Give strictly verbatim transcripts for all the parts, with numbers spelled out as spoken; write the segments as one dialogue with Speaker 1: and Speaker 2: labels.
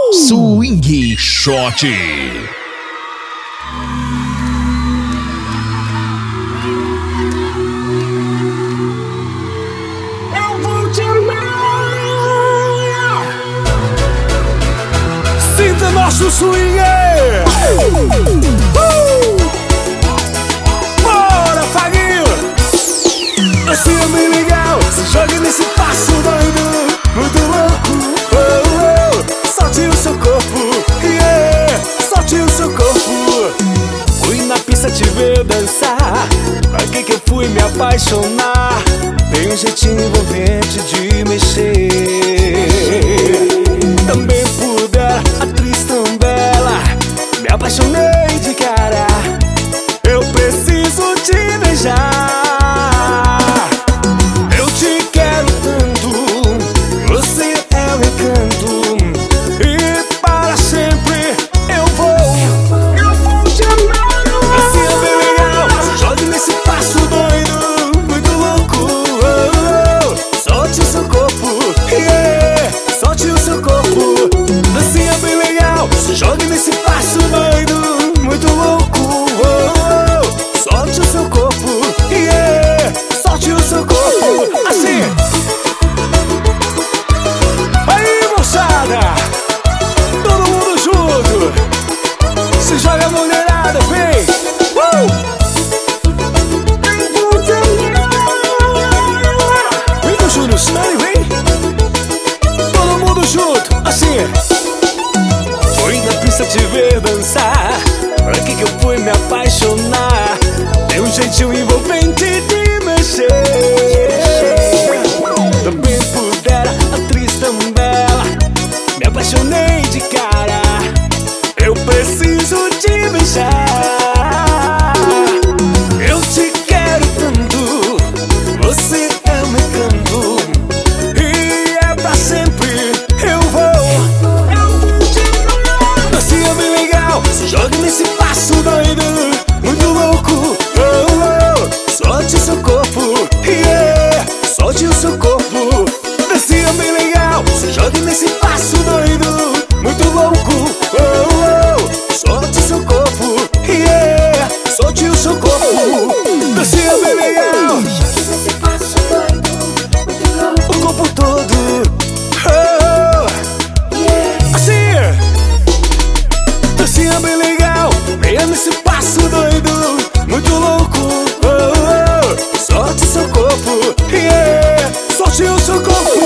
Speaker 1: Swing Shot.
Speaker 2: Eu vou te amar. Sinta nosso swing. uh! Bora, Faguinho. Assim é bem legal. Se joga nesse passo doido, muito louco. Oh, oh. Solte o seu corpo, yeah. Solte o seu corpo. Fui na pista te ver dançar, aqui que eu fui me apaixonar. Tem um jeitinho envolvente de mexer. Também por ela, atriz tão bela, me apaixonei de cara. Eu preciso te beijar. Eu te quero tanto, você é um encanto. E para sempre eu vou, eu vou te amar. Assim é bem legal, se jogue nesse passo doido, muito louco. Oh, oh. Solte o seu corpo, yeah. Solte o seu corpo. Assim é bem legal, se jogue nesse passo doido, muito louco. Oh, oh. Solte o seu corpo, yeah. Solte o seu corpo. Assim. Aí, moçada, todo mundo junto. Se joga a mulherada, vem. Uh! Vem com o Júnior Style, vem. Todo mundo junto, assim. Fui na pista te ver dançar, aqui que eu fui me apaixonar. Tem um jeitinho envolvente de mexer. Também pudera, atriz tão bela, me apaixonei de cara. Eu preciso te beijar. Eu te quero tanto, você é um encanto. E é pra sempre eu vou, eu vou te amar. Assim é bem legal, se joga nesse passo doido, muito louco. Oh, oh. Solte o seu corpo, yeah. Solte o seu corpo. Assim é bem legal, se joga nesse passo doido, muito louco. Oh, oh. Solte o seu corpo, yeah. Solte o seu corpo. Assim é bem legal,
Speaker 3: Nesse passo doido, muito louco,
Speaker 2: o corpo todo. Oh,
Speaker 3: yeah.
Speaker 2: assim, assim é bem legal. Venha nesse passo doido, muito louco. Oh, oh. Solte o seu corpo, yeah. Solte o seu corpo.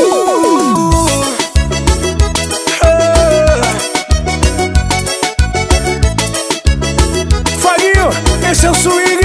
Speaker 2: Oh. Faguinho, esse é o swing.